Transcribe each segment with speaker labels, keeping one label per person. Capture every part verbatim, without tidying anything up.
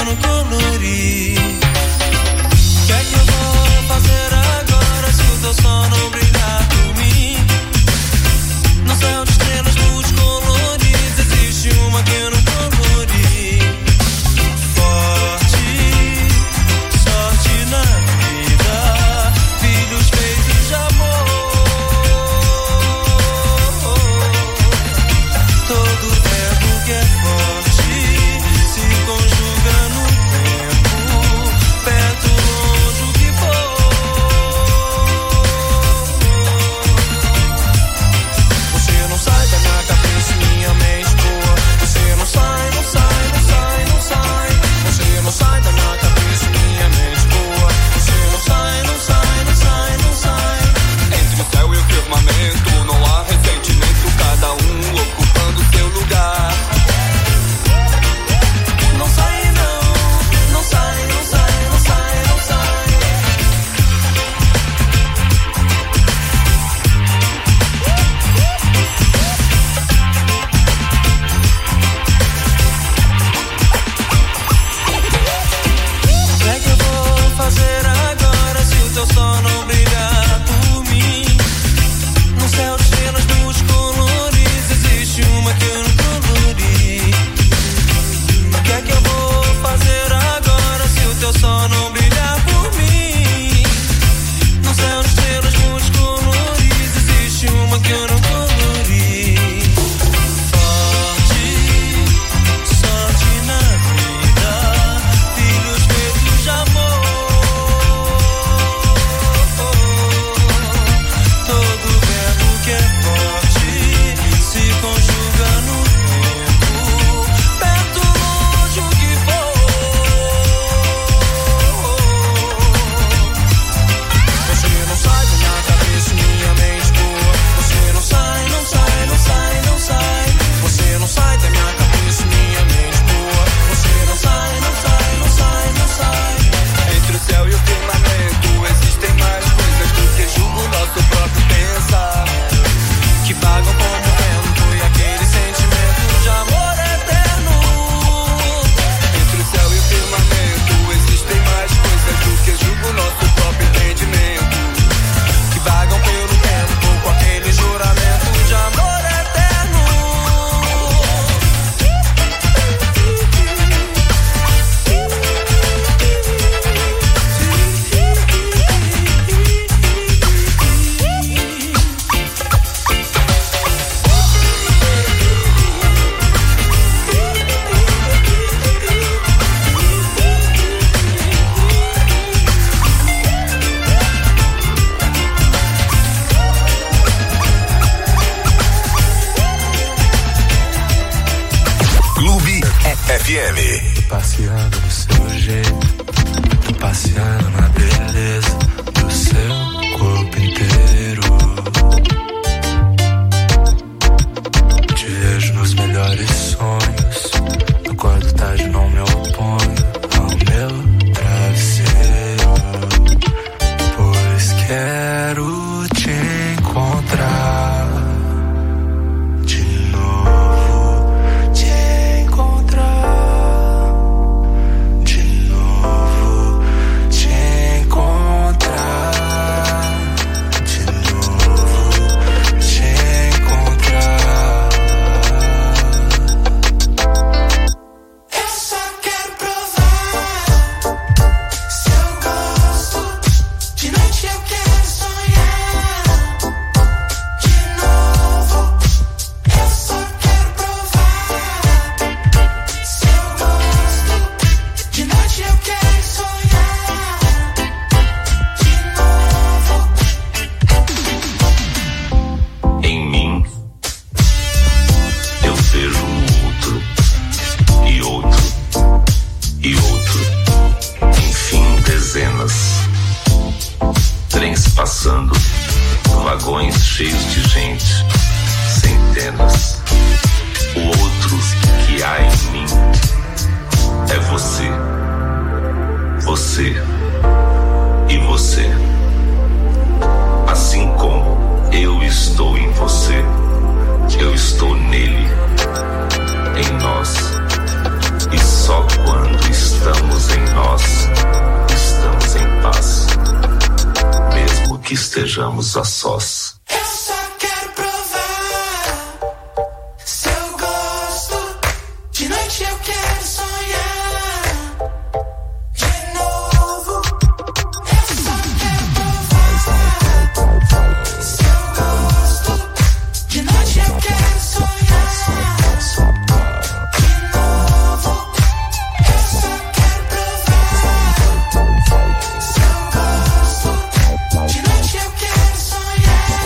Speaker 1: eu não colori. O que é que eu vou fazer agora se o teu sol não brilhar por mim? No céu de estrelas multicoloridas existe uma que eu não colori. Forte, sorte na vida, filhos feitos de amor. Todo verbo que é forte se conjuga no tempo, perto, longe, o que for. Você não sai da minha cabeça, minha mente boa. Você não sai, não sai, não sai, não sai. Você não sai da minha cabeça, minha mente boa. Você não sai, não sai, não sai, não sai.
Speaker 2: Entre o céu e o firmamento não há ressentimento, cada um ocupando seu lugar.
Speaker 1: Não sai não, não sai, não sai, não sai, não sai. O que é que eu vou fazer agora se o teu sol não brilhar por mim? No céu de estrelas multicoloridas existe uma que eu não colori. O que é que eu vou fazer agora se o teu sol não brilhar por mim? No céu de estrelas multicoloridas existe uma que eu não colori. Forte, sorte na vida, filhos feitos de amor. Todo verbo que é forte se conjuga no tempo, perto, longe, o que for. Você não sai da minha cabeça, minha mente boa. Você não sai, não sai, não sai, não sai. Você não sai da minha cabeça, minha mente boa. Você não sai, não sai, não sai, não sai.
Speaker 2: Entre o céu e o firmamento existem mais coisas do que julga o nosso próprio pensar,
Speaker 1: Que pagam como vento e aquele sentimento de amor eterno.
Speaker 2: entre o céu e o firmamento existem mais coisas do que julga o nosso próprio entendimento,
Speaker 1: Que vagam pelo tempo com aquele juramento de amor eterno.
Speaker 3: Clube F M.
Speaker 4: Tô passeando do seu jeito, tô passeando na beleza do seu corpo inteiro. Te vejo nos melhores sonhos, acordo tarde, não me oponho ao meu travesseiro, pois quero te encontrar de novo, te encontrar de novo, te encontrar de novo, te encontrar.
Speaker 1: Eu só quero provar se eu gosto. De noite eu quero sonhar de novo. Eu só quero provar se eu gosto. De noite eu quero sonhar de novo.
Speaker 5: Em mim eu vejo um outro e outro e outro, enfim dezenas, trens passando, vagões cheios de gente, centenas. O outro que há em mim é você, você e você. Assim como eu estou em você, eu estou nele, em nós. E só quando estamos que estejamos a sós.
Speaker 1: Eu só quero provar se eu gosto. De noite eu quero sonhar de novo. Eu só quero provar se eu gosto. De noite eu quero sonhar de novo. Eu só quero provar se eu gosto. De noite eu quero sonhar.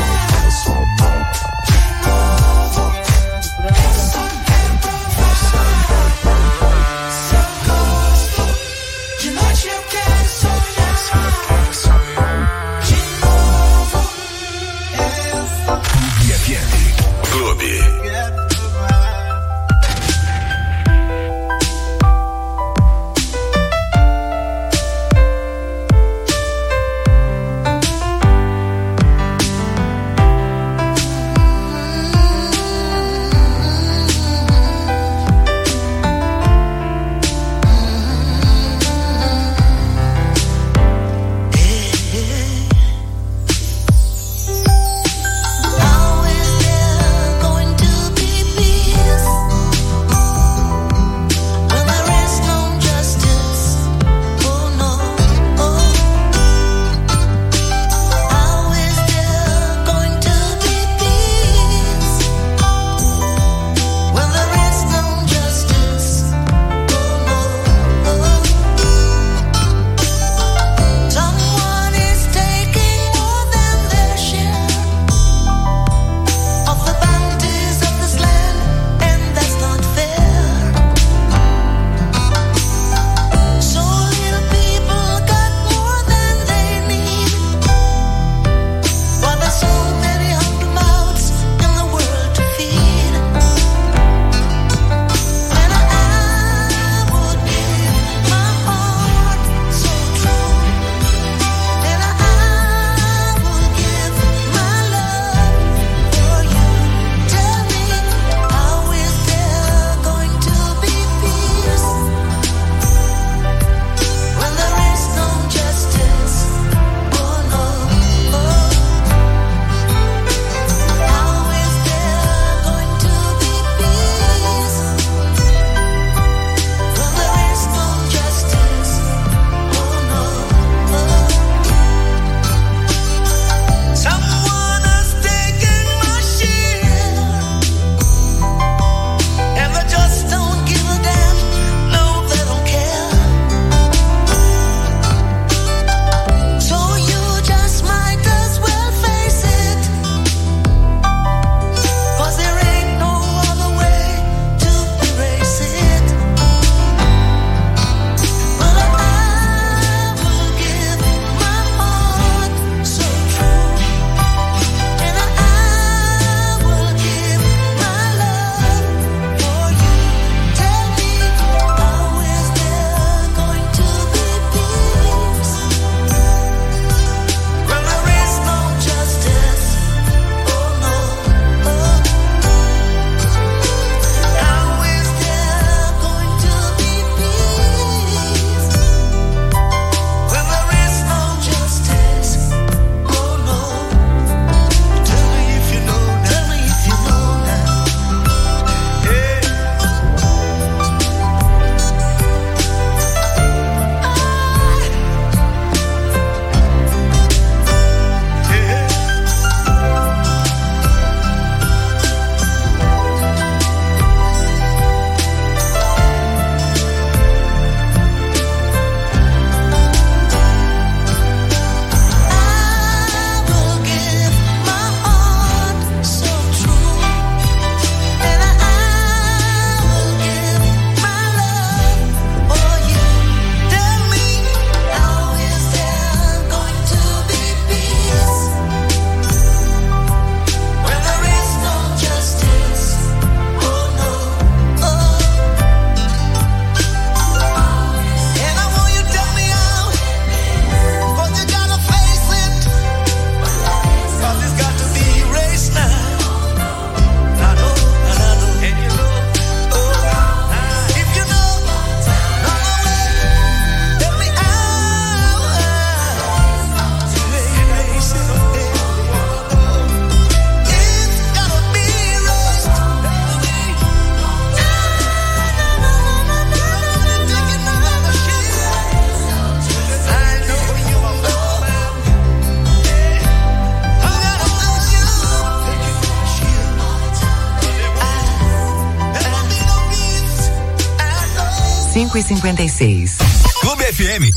Speaker 6: cinco e cinquenta e seis.
Speaker 3: Clube F M.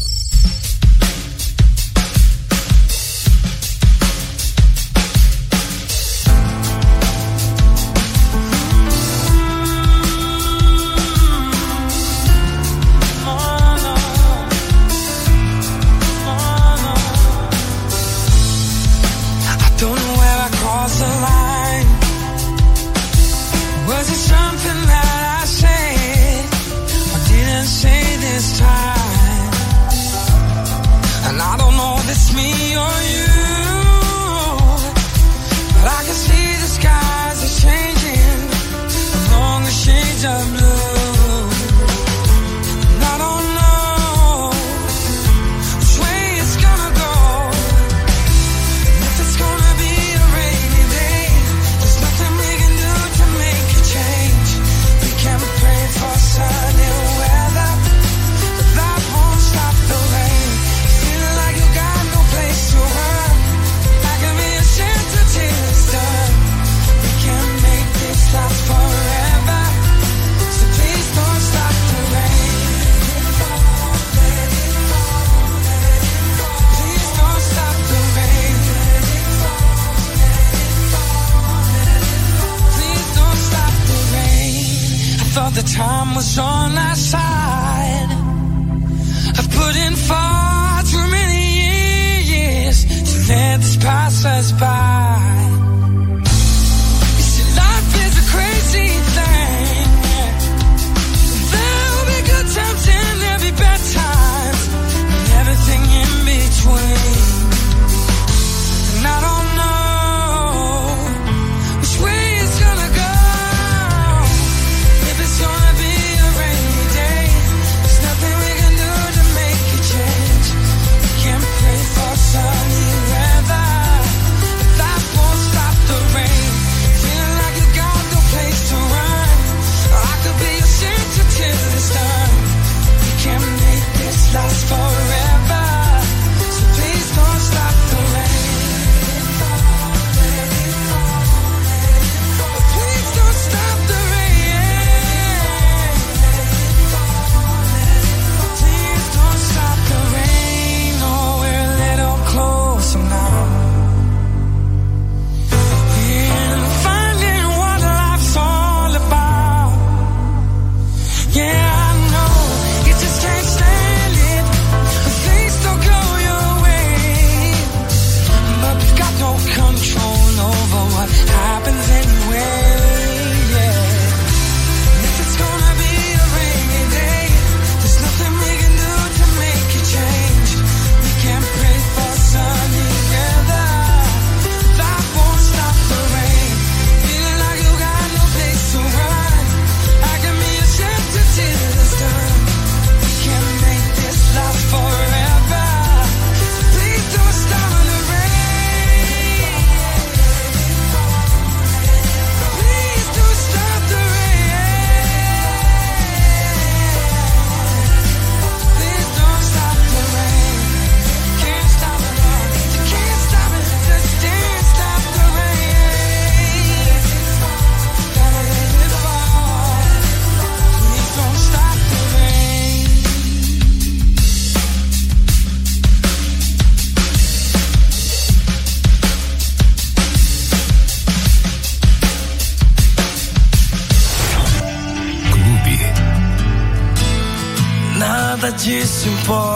Speaker 1: Disso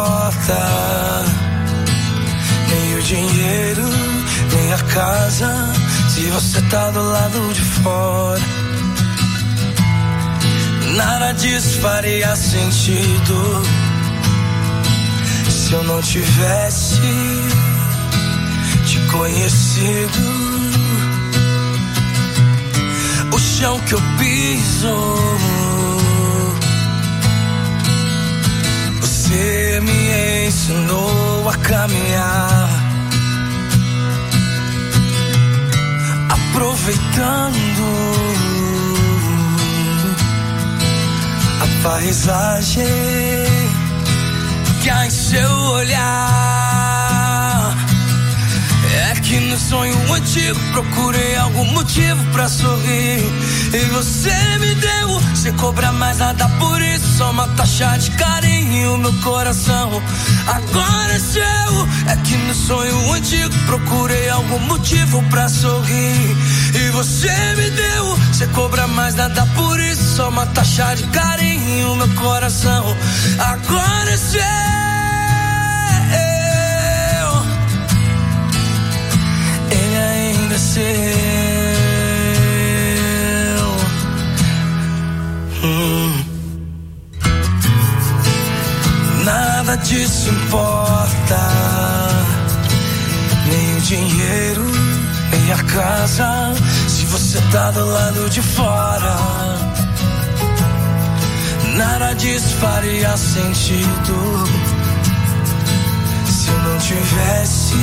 Speaker 1: importa, nem o dinheiro, nem a casa, se você tá do lado de fora. Nada disso faria sentido se eu não tivesse te conhecido. O chão que eu piso, você me ensinou a caminhar, aproveitando a paisagem que há em seu olhar. É que nos sonho antigo procurei algum motivo pra sorrir. E você me deu, você cobra mais nada por isso, só uma taxa de carinho. Meu coração agora é seu. É que no sonho antigo procurei algum motivo pra sorrir. E você me deu, você cobra mais nada por isso, só uma taxa de carinho. Meu coração agora é seu. Ele ainda é seu. Hum. Nada disso importa, nem o dinheiro, nem a casa, se você tá do lado de fora. Nada disso faria sentido se eu não tivesse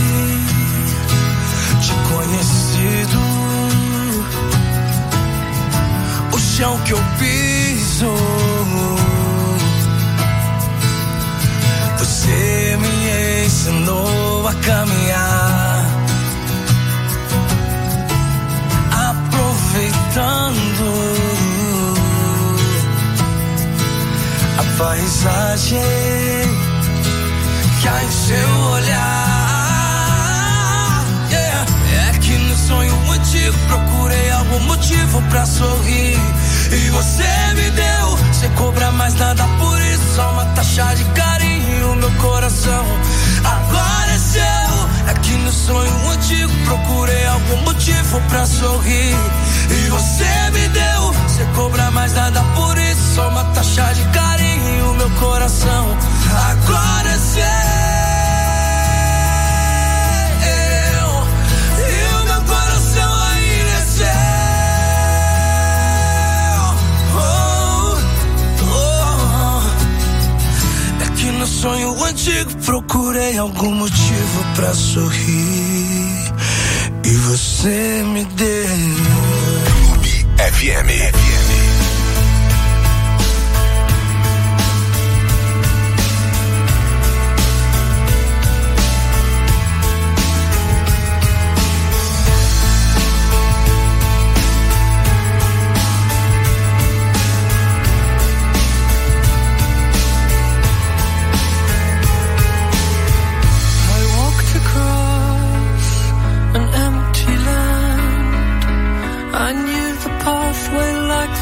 Speaker 1: te conhecido. O chão que eu piso, você me ensinou a caminhar, aproveitando a paisagem que há em seu olhar. Yeah. É que no sonho antigo procurei algum motivo pra sorrir. E você me deu, você cobra mais nada por isso, só uma taxa de carinho. Meu coração agora é seu. É que no sonho antigo procurei algum motivo pra sorrir. E você me deu, você cobra mais nada por isso, só uma taxa de carinho. Meu coração agora é seu. E o meu coração ainda é seu. No sonho antigo procurei algum motivo pra sorrir. E você me deu.
Speaker 3: Clube F M. F M.
Speaker 1: I knew the pathway like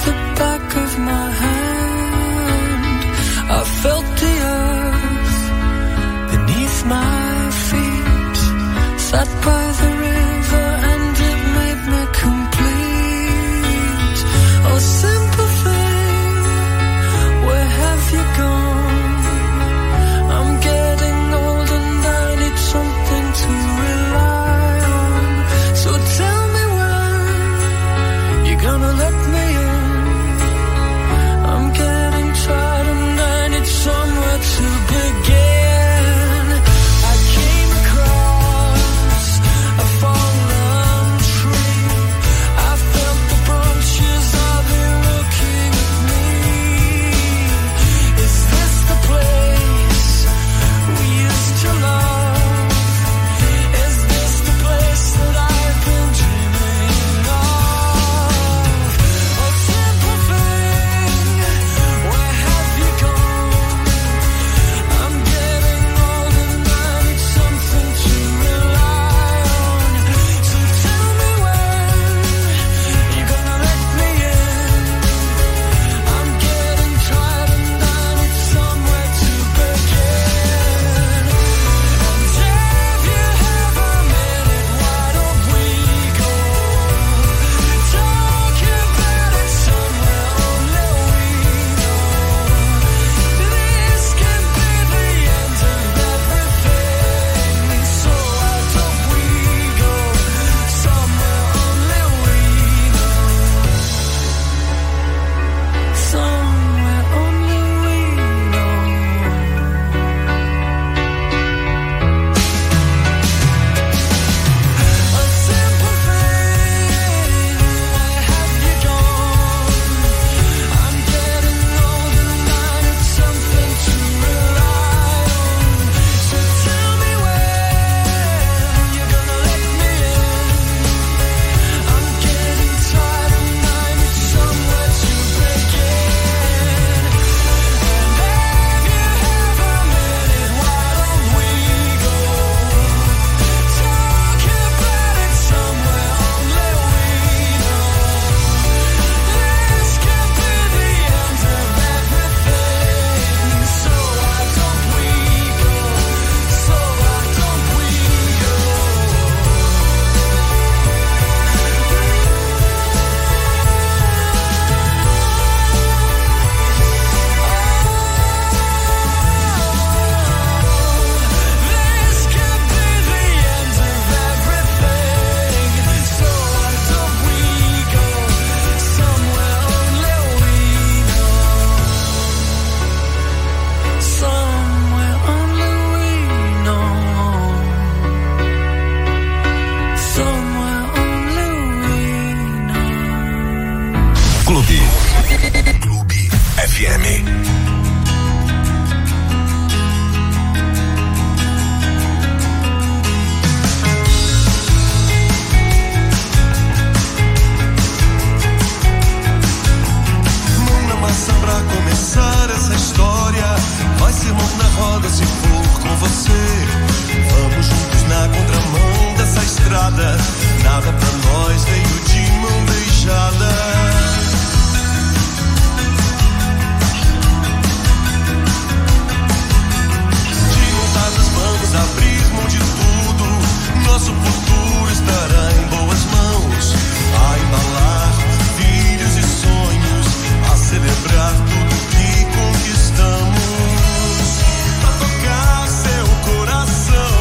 Speaker 1: nosso futuro estará em boas mãos, a embalar filhos e sonhos, a celebrar tudo que conquistamos, a tocar seu coração.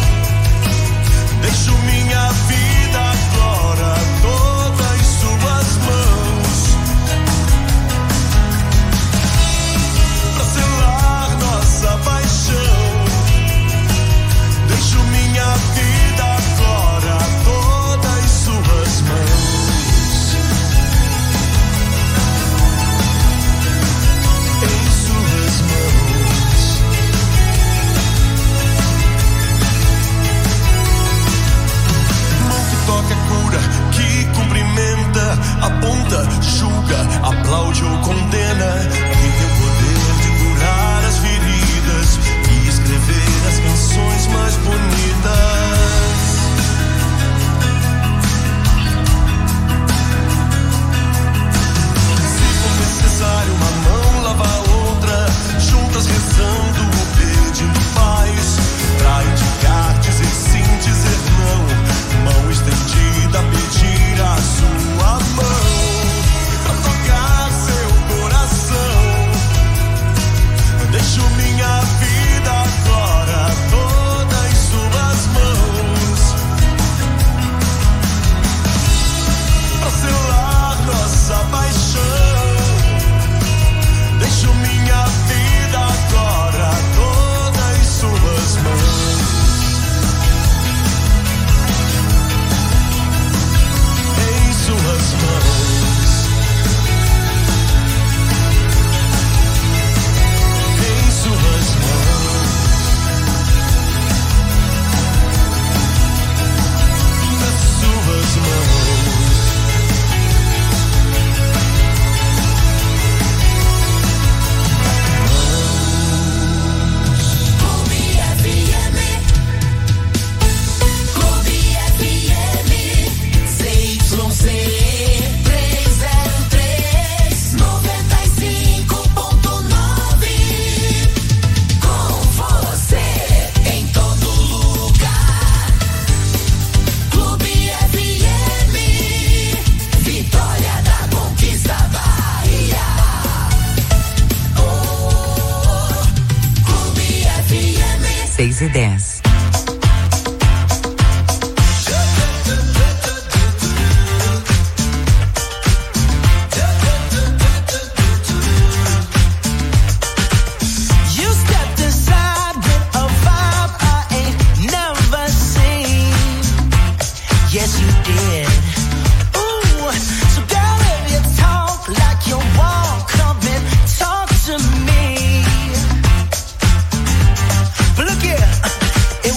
Speaker 1: Deixo minha vida agora toda em suas mãos, pra selar nossa paixão. Deixo minha vida agora toda em suas mãos, em suas mãos. Mão que toca, cura, que cumprimenta, aponta, julga, aplaude ou condena. Tem o poder de curar as feridas e escrever as canções mais bonitas. Se for necessário uma mão lava a outra, juntas rezando ou pedindo paz, pra indicar, dizer sim, dizer não, mão estendida, pedir a sua mão, pra tocar seu coração. Deixo minha vida agora toda em suas mãos, pra selar nossa paixão. Deixo minha vida agora toda em suas mãos, em suas mãos, em suas mãos, nas suas mãos.
Speaker 6: Clube F M, Clube F M, C Y C trezentos e três, noventa e cinco ponto nove. Com você em todo lugar. Clube F M, Vitória da Conquista Bahia. Oh, Clube F M.
Speaker 7: seis e dez.
Speaker 1: You stepped inside with a vibe I ain't never seen. Yes, you did. Ooh, so girl, if you talk like you walk, come and talk to me. But look here,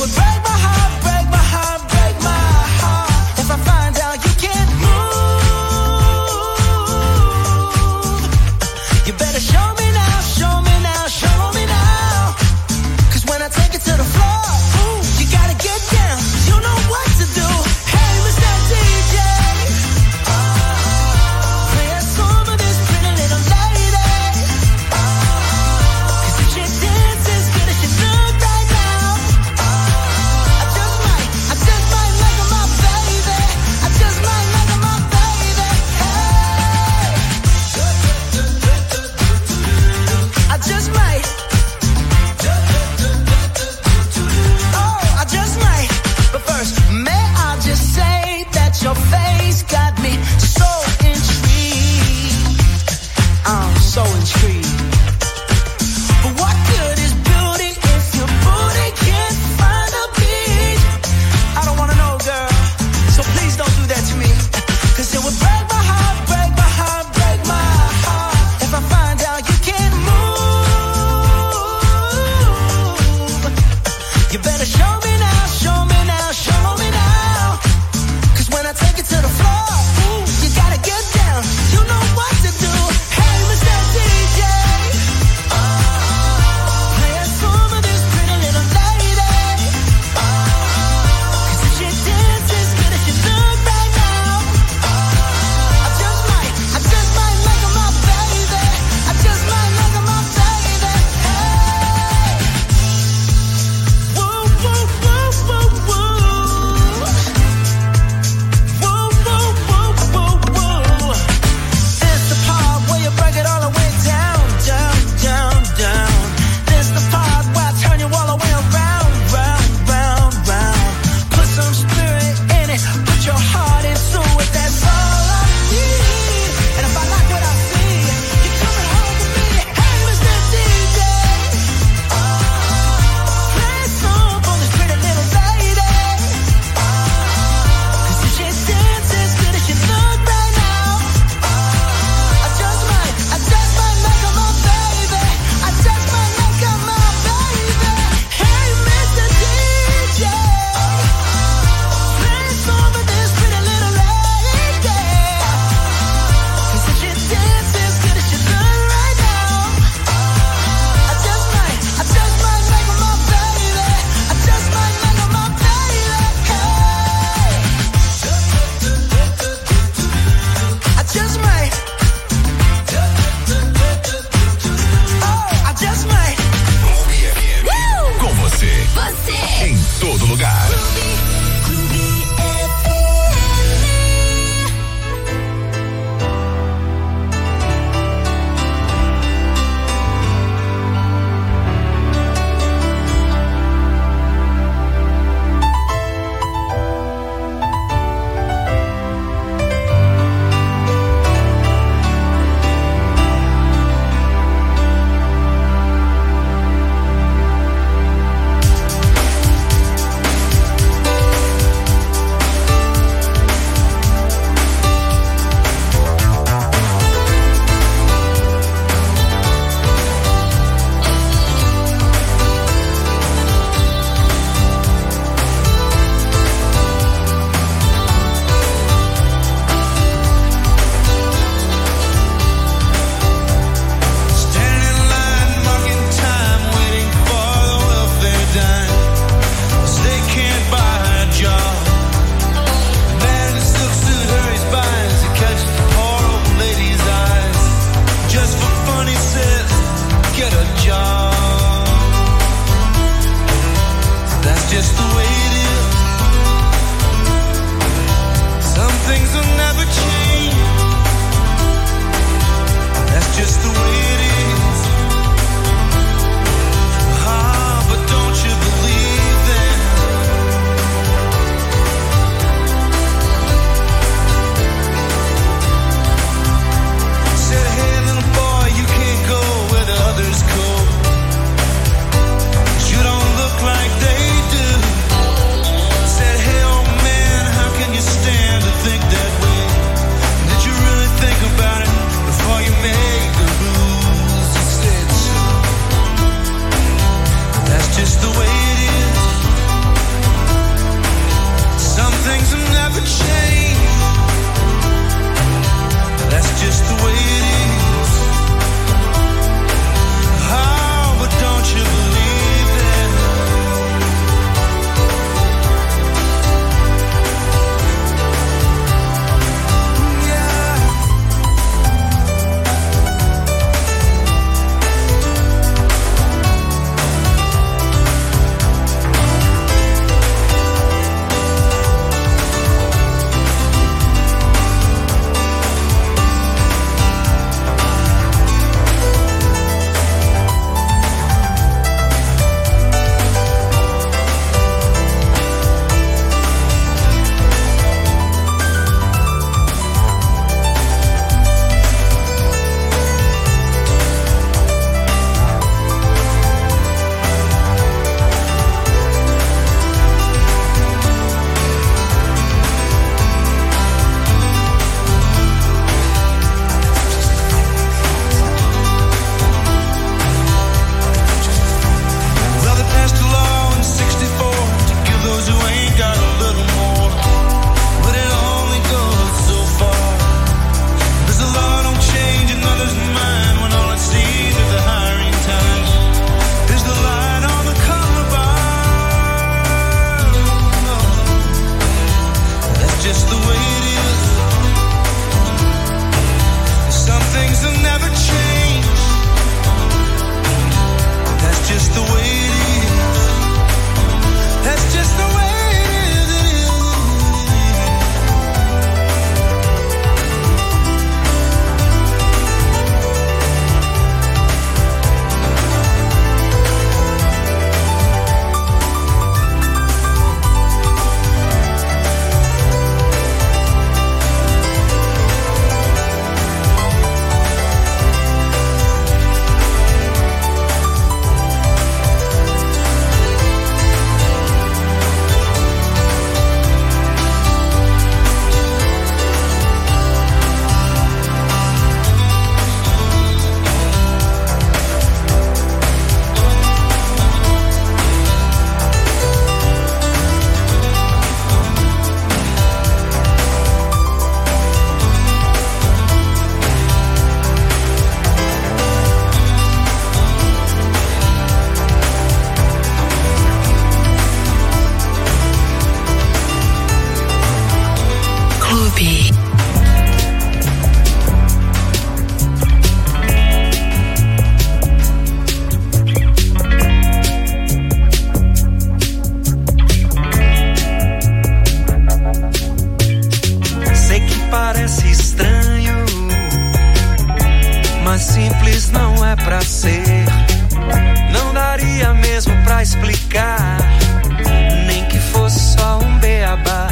Speaker 1: tentar explicar, nem que fosse só um beabá.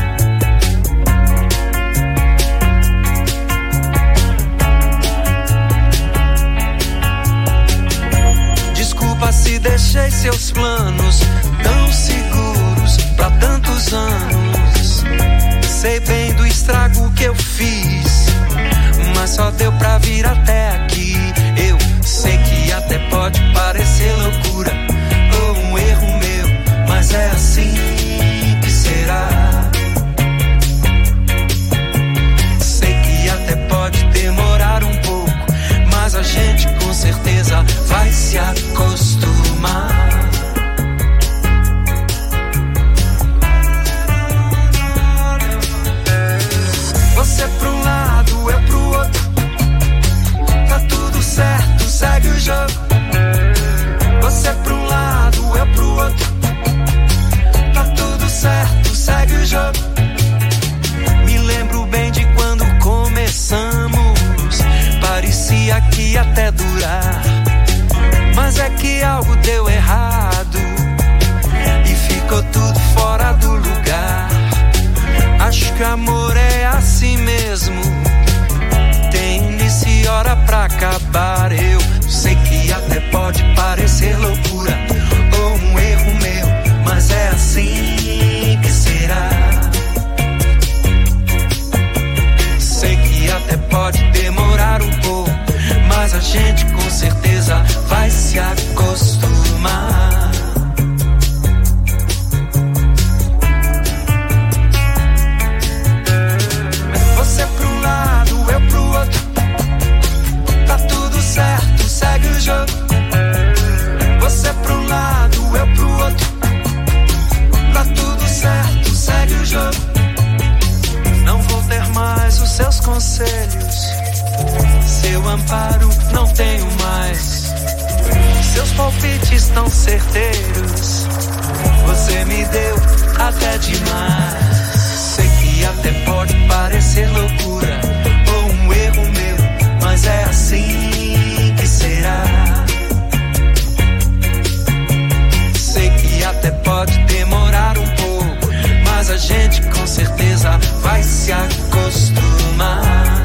Speaker 1: Desculpa se deixei seus planos tão seguros pra tantos anos. Sei bem do estrago que eu fiz, mas só deu pra vir até aqui. Eu sei que até pode parecer loucura ou um erro meu, mas é assim que será. Sei que até pode demorar um pouco, mas a gente com certeza vai se acostumar. Você pra um lado, eu pro outro, tá tudo certo, segue o jogo. Você pra um lado, eu pro outro, tá tudo certo, segue o jogo. Me lembro bem de quando começamos, parecia que ia até durar, mas é que algo deu errado e ficou tudo fora do lugar. Acho que amor é assim mesmo, tem início e hora pra acabar. Eu sei que até pode parecer loucura ou um erro meu, mas é assim que será. Sei que até pode demorar um pouco, mas a gente com certeza vai se acostumar. Você pra um lado, eu pro outro, tá tudo certo, segue o jogo. Você pra um lado, eu pro outro, tá tudo certo, segue o jogo. Não vou ter mais os seus conselhos, seu amparo não tenho mais, seus palpites tão certeiros, você me deu até demais. Sei que até pode parecer loucura ou um erro meu, mas é assim que será. Sei que até pode demorar um pouco, mas a gente com certeza vai se acostumar.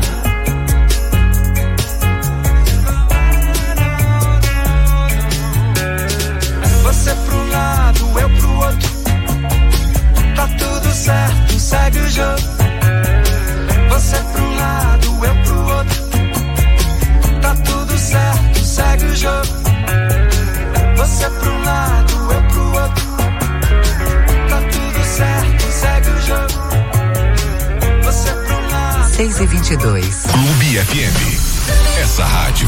Speaker 1: Você pro lado, eu pro outro, tá tudo certo, segue o jogo. Você pro lado, eu pro outro, tá tudo certo, segue o jogo. Você pro lado, eu pro outro, tá tudo certo, segue o jogo. Você pro lado.
Speaker 7: seis e vinte e dois.
Speaker 3: Clube F M. Essa rádio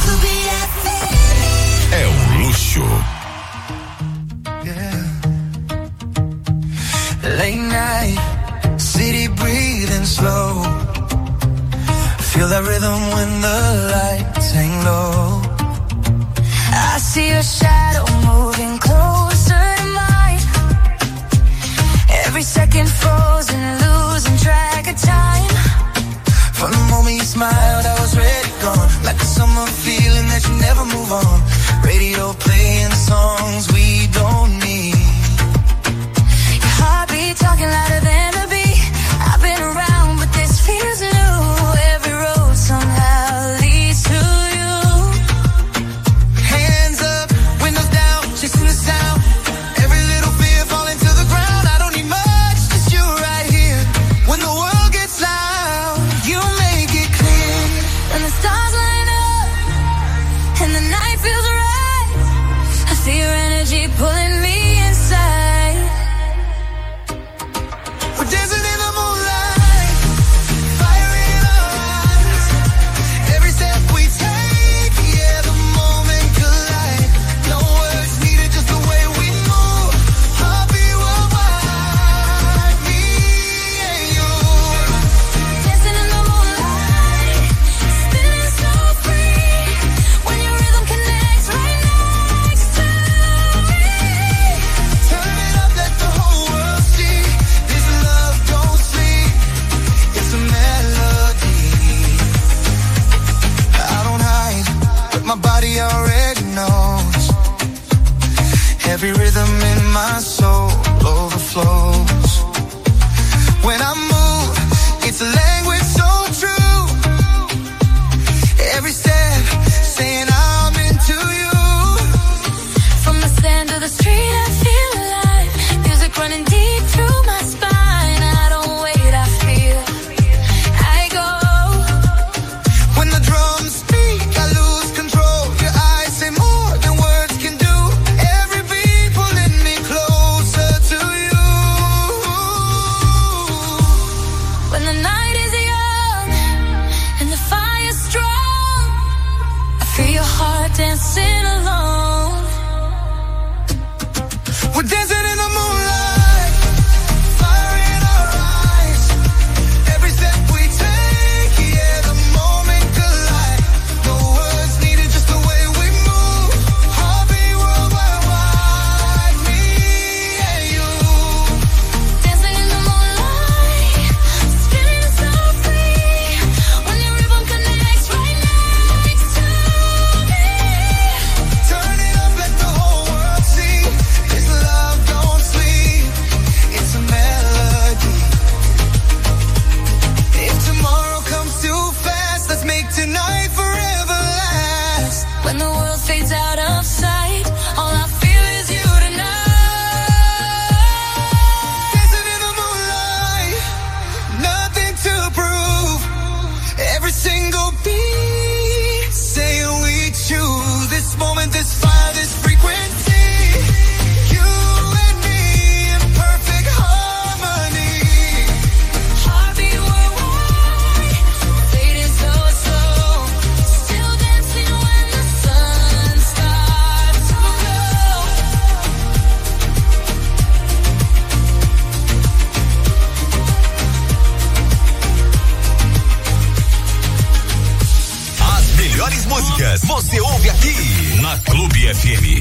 Speaker 3: é um luxo.
Speaker 8: Late night, city breathing slow. Feel that rhythm when the lights hang low.
Speaker 6: I see your shadow moving closer to mine. Every second frozen, losing track of time.
Speaker 8: From the moment you smiled, I was ready, gone. Like a summer feeling that you never move on. Radio playing songs we don't need.
Speaker 6: Heartbeat talking louder than the beat. I've been around, but this feels new. Every road somehow leads to you.
Speaker 8: Hands up, windows down, chasing the sound. my soul overflows. When I move, it's a language so true. Every step saying I'm into you.
Speaker 6: From the sand to the street, I feel alive. Music running deep through my spine. I don't wait, I feel. I go.
Speaker 8: When the drums speak, I lose control. Your eyes say more than words can do. Every beat pulling me closer to you.
Speaker 6: When the night is young and the fire's strong, I feel your heart dancing alone.
Speaker 8: We're dancing in the moonlight, fire in our eyes. Every step we take, yeah, the moment collide. No words needed, just the way we move. Heartbeat worldwide, wide, me and you.
Speaker 6: Dancing in the moonlight, spinning so free. When your rhythm connects right next to me.
Speaker 8: Turn it up, let the whole world see. This love don't sleep, it's a melody. If tomorrow comes too fast, let's make tonight forever last.
Speaker 6: When the world fades out of sight, all I feel is you tonight.
Speaker 8: Dancing in the moonlight, nothing to prove. Every single beat saying we choose this moment, this fire, this frequency. You and me in perfect harmony.
Speaker 6: Heartbeat worldwide, fading so slow. Still dancing when the sun starts to go.
Speaker 3: As melhores músicas você ouve aqui na Clube F M.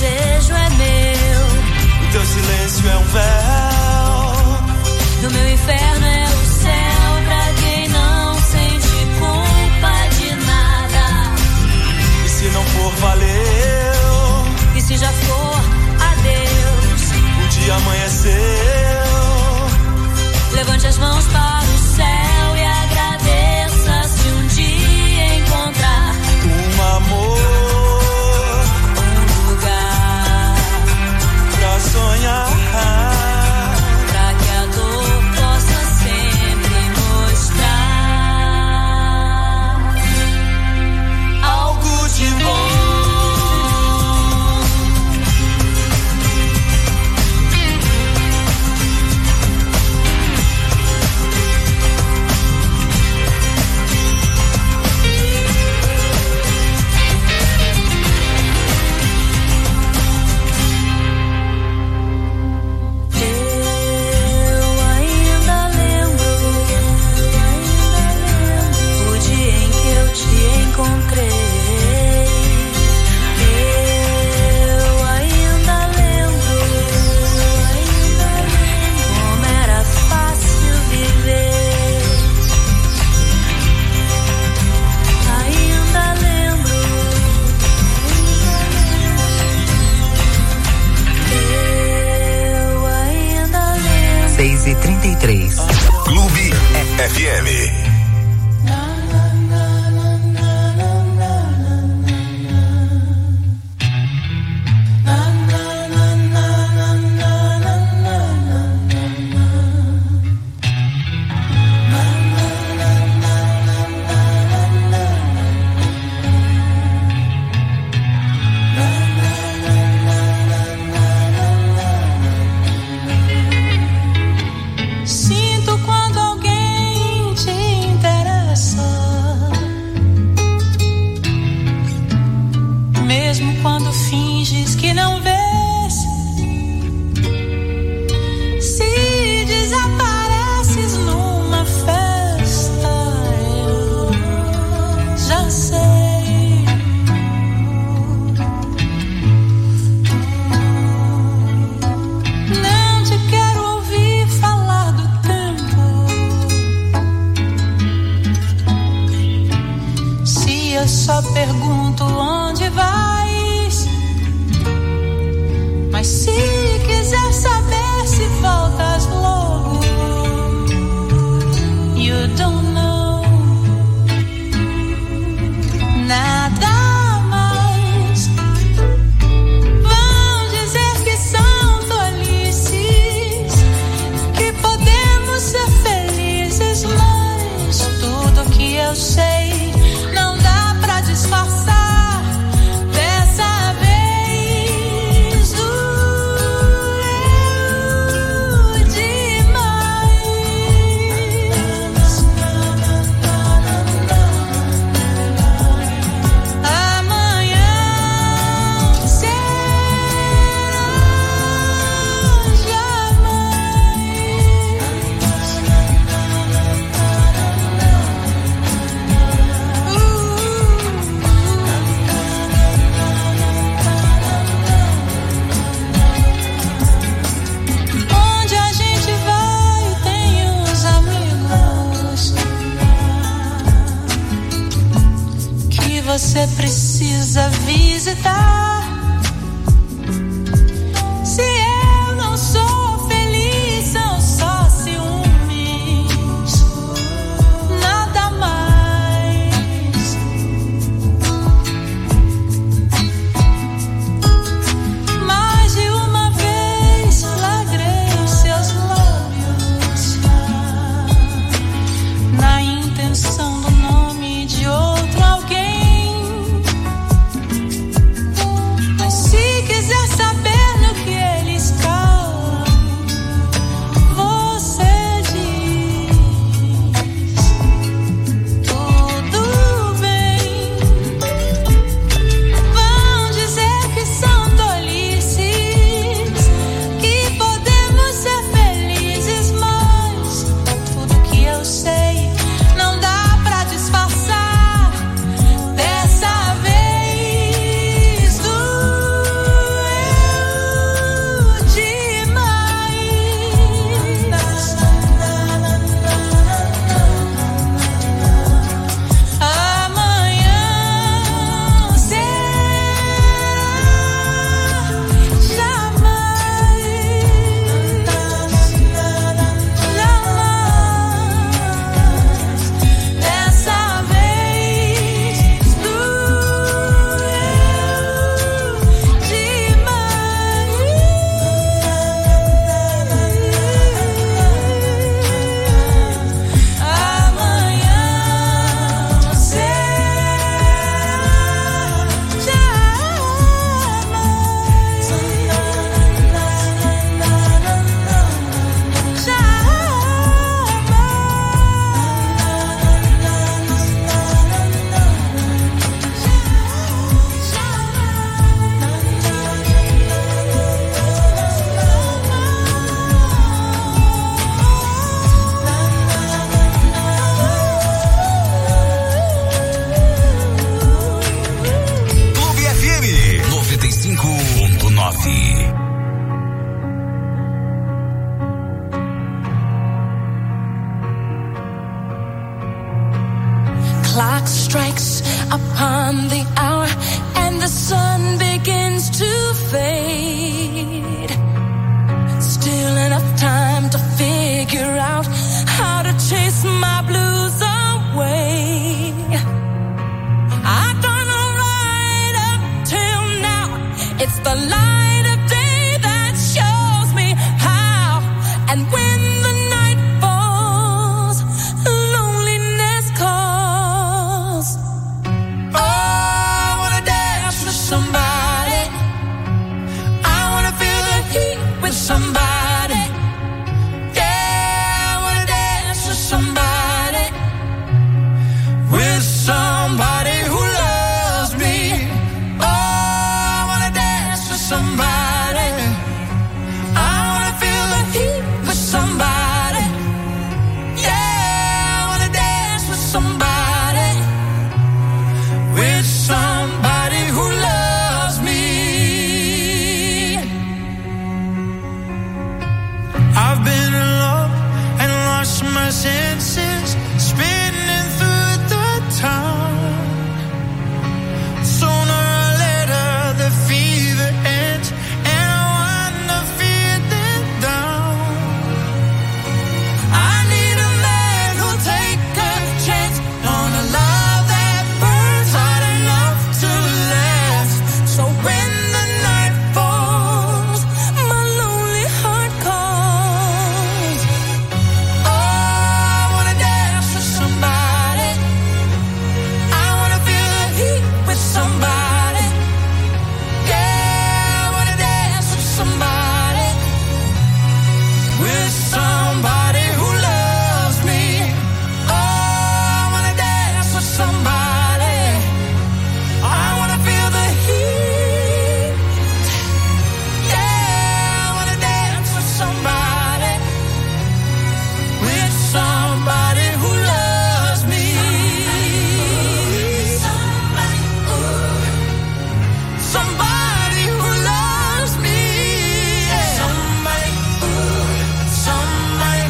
Speaker 6: desejo é meu.
Speaker 1: O teu silêncio é um véu.
Speaker 6: O meu inferno é o céu pra quem não sente culpa de nada.
Speaker 1: E se não for, valeu.
Speaker 6: E se já for, adeus.
Speaker 1: O dia amanheceu.
Speaker 6: Levante as mãos para o céu e agradeça se um dia encontrar
Speaker 1: um amor,
Speaker 6: um lugar
Speaker 1: pra sonhar,
Speaker 6: pra que a dor possa sempre mostrar algo de bom.
Speaker 7: seis e trinta e três.
Speaker 3: Clube F M.
Speaker 6: Sinto quando alguém te interessa, mesmo quando finges que não vês. Se desapareces numa festa, eu já sei. Não te quero ouvir falar do tempo. Se eu só pergunto onde vais, mas se quiser saber se voltas logo, you don't know nada mais. Vão dizer que são tolices, que podemos ser felizes, mas tudo que eu sei não dá pra disfarçar. Dessa vez doeu demais. Amanhã será onde a gente vai tem uns amigos que você precisa visitar. Se eu não sou feliz, são só ciúmes, nada mais. Mais de uma vez flagrei os seus lábios na intenção do nome de outro alguém.
Speaker 3: Easy.
Speaker 6: Clock strikes upon the hour and the sun begins to fade. Still enough time to figure out how to chase my blues away. I've done all right up till now. It's the light of day that shows me how. And when the night falls, loneliness calls. Oh, I wanna dance with somebody. I wanna feel the heat with somebody. Yeah, I wanna dance with somebody. With somebody who loves me. Oh, I wanna dance with somebody. I wanna feel the heat with somebody. Yeah, I wanna dance with somebody. With somebody who loves me.
Speaker 9: I've been in love and lost my senses, spinning through the town. Sooner or later the fever ends, and I wanna feel it down.
Speaker 6: I need a man who'll take a chance on a love that burns hot enough to last. So when the night falls, my lonely heart calls. Oh, I wanna dance with somebody. I wanna feel the heat with somebody. Yeah, I wanna dance with somebody. With somebody who loves me. Oh, I wanna dance with somebody. I wanna feel the heat. Yeah, I wanna dance with somebody. With somebody who loves me. Somebody who loves me. Somebody, somebody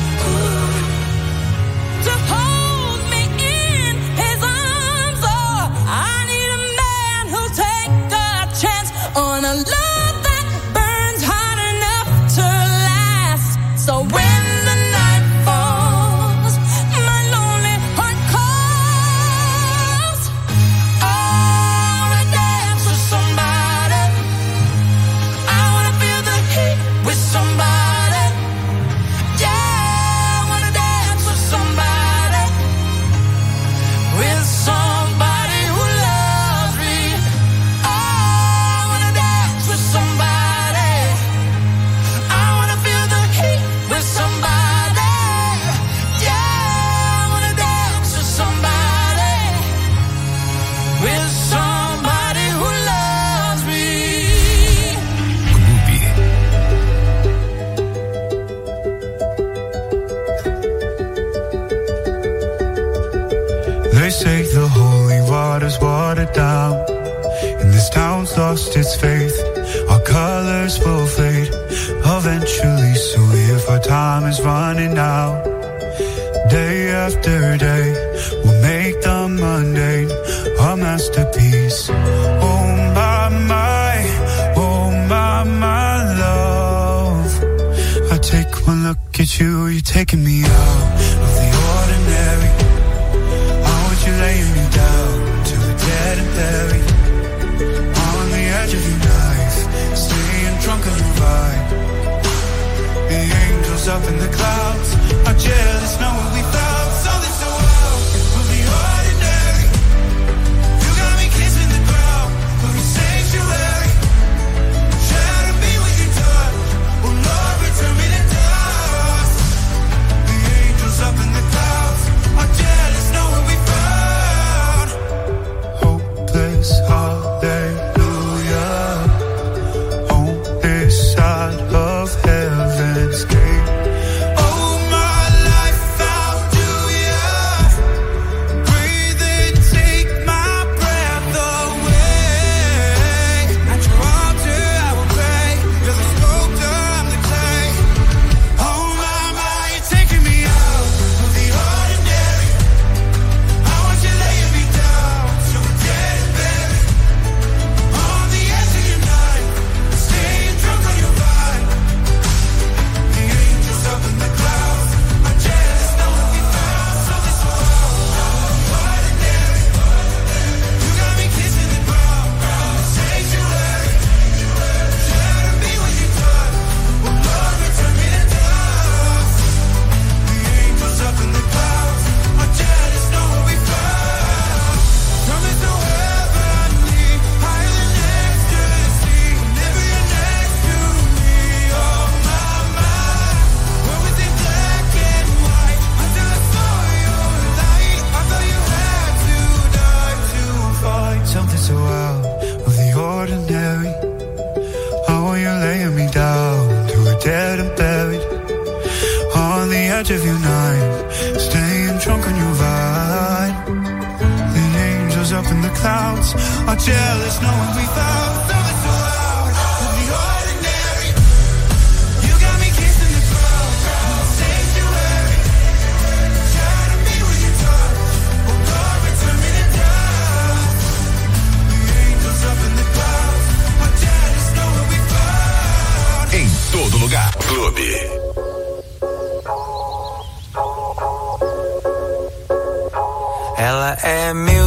Speaker 6: to hold me in his arms. Oh, I need a man who'll take a chance on a love that burns hot enough to last. So when the night falls, my lonely heart calls. Oh, I wanna dance with somebody. I wanna feel the heat with somebody. Yeah, I wanna dance with somebody. With somebody who loves me. Oh, I wanna dance with somebody. I wanna feel the heat with somebody. Yeah, I wanna dance with somebody. With somebody who loves me.
Speaker 3: Clube.
Speaker 4: They say the holy water's watered down, and this town's lost its faith. Our colors will fade eventually, so if our time is running out, day after day, we'll make the mundane our masterpiece. Oh my, my, oh my, my love. I take one look at you, you're taking me out of the ordinary. I want you laying me down till we're dead and buried. On the edge of your knife, staying drunk on your vibe. The angels up in the clouds are jealous, know what we found. Something so wild will be ordinary. You got me kissing the ground, will be sanctuary. Shadow me with your touch, oh Lord, return me to dust. The angels up in dead and buried on the edge of your night, staying drunk on your vine. The angels up in the clouds are jealous knowing we found something so out of the ordinary. You got me kissing the ground, sanctuary, trying to be with your touch, oh God, return me to dust. The angels up in the clouds are jealous knowing we found.
Speaker 3: Em todo lugar, Clube.
Speaker 1: Ela é mil